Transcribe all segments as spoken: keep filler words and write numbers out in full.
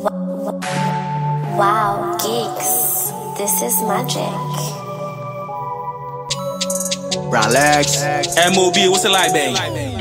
Wow, geeks, this is magic. Relax. M O B, what's it like, babe?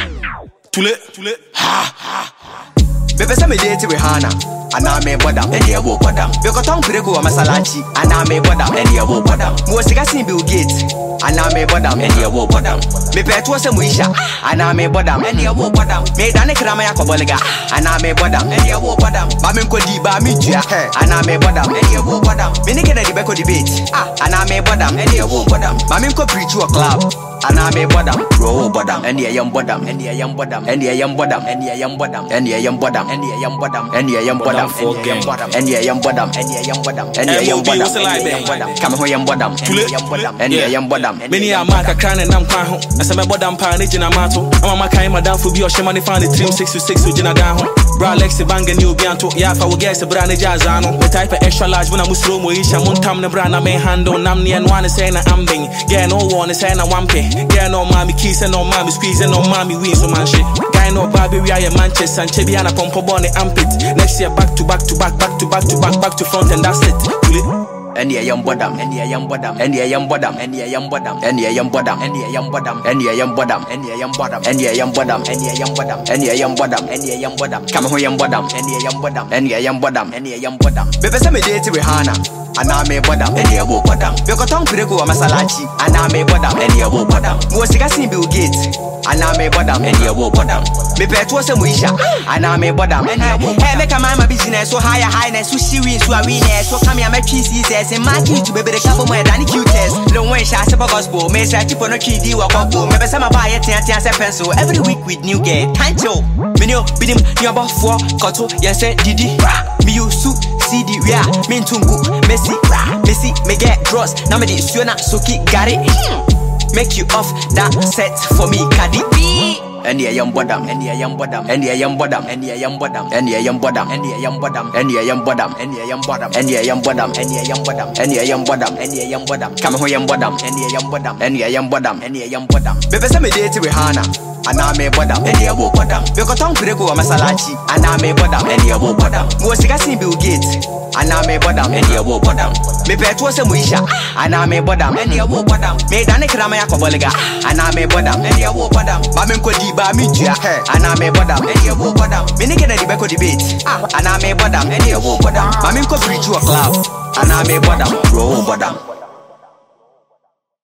Too lit, too lit. Ha ha. Baby, say me date with Hannah. And I may bother, and you will bother. Because tongue prego a masalachi, and I may bother, and you will bother. Most I Bill Gates, and I may bother, and you will bother. Me pet was a wisha, and I may bother, and you will bother. Me done a Kramaya Koboliga, and I may bother, and you will bother. Mamma Kodi Bamitia, and I may bother, and you will bother. Minika de Beco debate, and I may bother, and you will bother. Mamma could preach to a club. And I may bottom, grow bottom, and the young bottom, and the young bottom, and the young bottom, and the young bottom, and the young bottom, and the young bottom, and the young bottom, and the young bottom, and the young bottom, and the young bottom, and the young bottom, come home, young bottom, and the young bottom, and the young bottom. Many are mark a crown and I'm quaho. As a bottom panage in a mato. I'm a Makai Madame for your Shemani found the trim six to six with Jina Gaho. Bra Lexi Bang and you Bianto, Yafa will guess a brand Jazano. The type of extra large when I was room, Isha Montam Nebrana may handle Namni and one is saying I'm being. Get no one is saying a wampe. Get no mommy kiss and no mommy squeeze and no mommy wins on man shit. Guy no Barbie, we are Manchester and Chebiana Pompo Bonnie Ampit. Next year back to back to back, back to back to back, back to front, and that's it. And the young bottom, and the young bottom, and the young bottom, and the young bottom, and the young bottom, and the young bottom, and the young bottom, and the young bottom, and the young bottom, and the young bottom, and the young bottom, and the young bottom, come home, young bottom, and the young bottom, and the young bottom, and the young bottom. Baby, say me date with Hannah. And I may bottom, and you will bottom. Because tongue prego a masalachi, and I may bottom, and you will bottom. Most I Bill Gates, and I may bottom, and you will bottom. Me pet was a wisha, and I may bottom, and you will bottom. Hey, make a man my business so higher highness, so she wins, so I win, so come here, my P C says, and my key to baby the couple more than cutest. Long way, shall I gospel, may say, chip on a key, do a couple, maybe some buy a ten as a pencil every week with new gay. Tancho, Minio, bid him, you're about four, Koto, yes, Didi, me you suit. C D, yeah, mean to go, Messi, Messi, me get draws. Now me this, you're not so keep got it. Make you off that set for me, Cardi B. And the young bottom, and the young bottom, and the young bottom, and the young bottom, and the young bottom, and the young bottom, and the young bottom, and the young bottom, and the young bottom, and the young bottom, and the young bottom, and the young bottom, come home, young bottom, and the young bottom, and the young bottom, and the young bottom. Baby, say me date with Hannah. And I may bottom, and you will bottom. Because tongue prego a masalachi, and I may bottom, and you will bottom. Most I Bill Gates, and I may bottom, and you will bottom. Me pet was a wisha, and I may bottom, and you will bottom. Me done a Kramaya Koboliga, and I may bottom, and you will bottom. Mamma Kodi Bamitia, and I may bottom, and you will bottom. Minika de Beco debate, and I may bottom, and you will bottom. Mamma could preach to a club, and I may bottom, roll bottom.